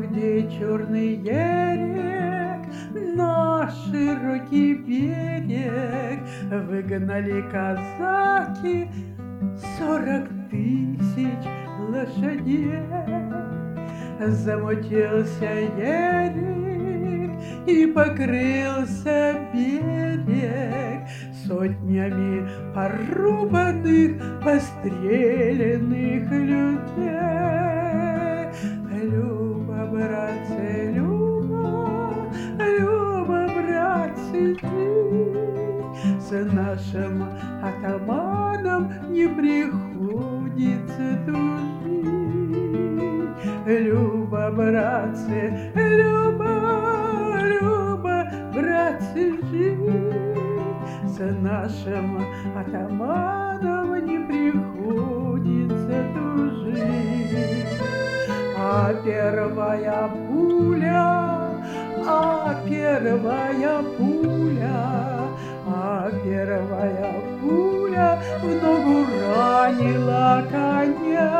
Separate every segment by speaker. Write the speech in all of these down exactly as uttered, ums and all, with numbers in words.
Speaker 1: где черный ерек на широкий берег выгнали казаки сорок тысяч лошадей. Замутился ерек и покрылся берег сотнями порубанных, постреленных людей. Люба, братцы, Люба, Люба, братцы, жить с нашим атаманом не приходится тужить. Люба, братцы, Люба, Люба, братцы, жить с нашим атаманом не приходится тужить. А первая пуля, а первая пуля, а первая пуля в ногу ранила коня.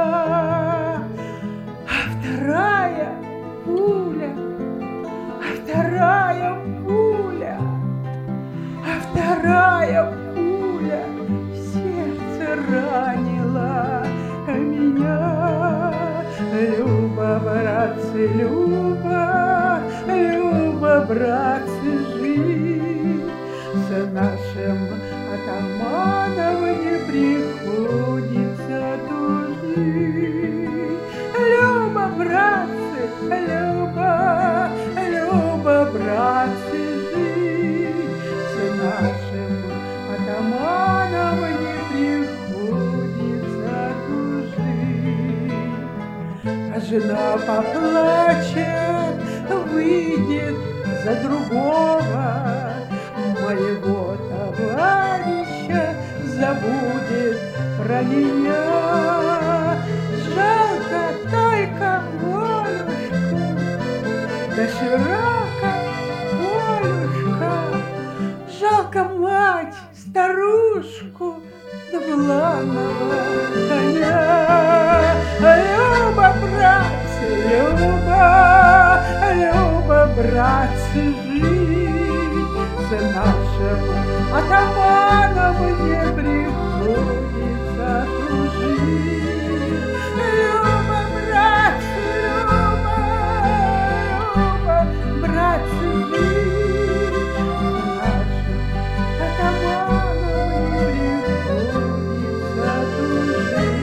Speaker 1: А вторая пуля, а вторая пуля, а вторая пуля в сердце ранила меня. Люба, братцы, Люба, Люба, братцы, жить с нашим атаманом не приходится тужить. Люба, братцы, Люба, Люба, братцы, жить с нашим атаманом не приходится тужить. А жена поплачет, выйдет за другого, моего товарища забудет про меня. Жалко только Волюшку, да широко Волюшка, жалко мать, старушку, да бланного коня. Люба, братцы, Люба, Люба, братцы, жить с нашим атаманом не приходится тужить. Люба, братцы, Люба, Люба, братцы, жить с нашим атаманом не приходится тужить.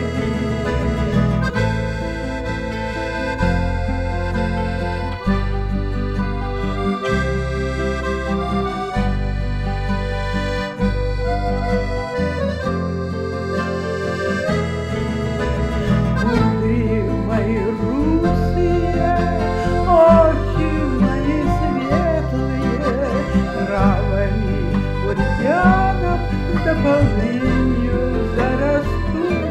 Speaker 1: Да полынью зарастут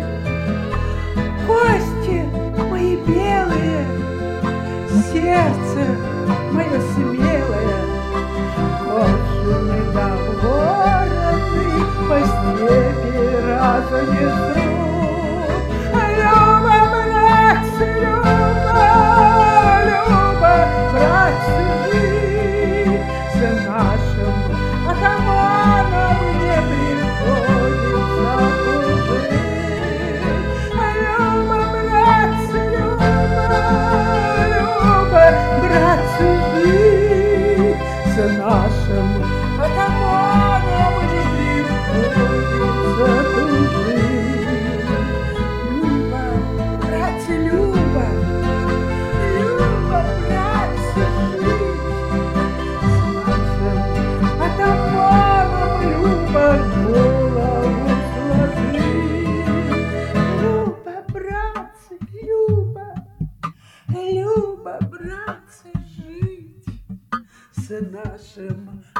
Speaker 1: кости мои белые, сердце мое смелое, коршуны да вороны по степи разонесут. Люба, братцы, Люба, Люба, братцы, жить с нашим атаманом не приходится тужить. Люба, братцы, Люба, Люба, братцы, жить с нашим атаманом не приходится тужить. Люба, братцы, Люба, Люба, братцы, жить с нашим атаманом Люба, голову сложи. Люба, братцы, Люба, Люба, братцы, жить с нашим